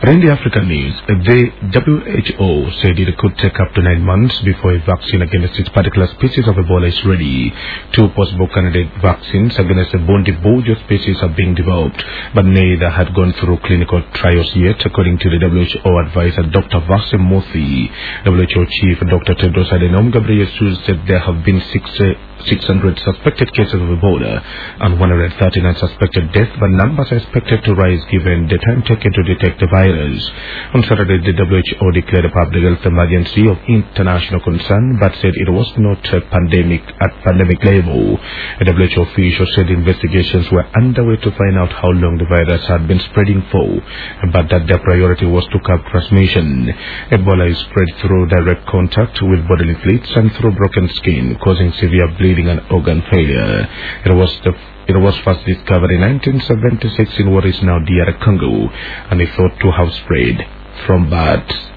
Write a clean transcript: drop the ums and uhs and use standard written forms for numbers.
In the African news, the WHO said it could take up to 9 months before a vaccine against its particular species of Ebola is ready. Two possible candidate vaccines against the Bundibugyo species are being developed, but neither had gone through clinical trials yet, according to the WHO advisor Dr. Vasse Mothi. WHO Chief Dr. Tedros Adhanom Ghebreyesus said there have been 600 suspected cases of Ebola and 139 suspected deaths, but numbers are expected to rise given the time taken to detect the virus. On Saturday, the WHO declared a public health emergency of international concern, but said it was not a pandemic at pandemic level. A WHO official said investigations were underway to find out how long the virus had been spreading for, but that their priority was to curb transmission. Ebola is spread through direct contact with bodily fluids and through broken skin, causing severe bleeding and organ failure. It was first discovered in 1976 in what is now DR Congo, and is thought to have spread from birds.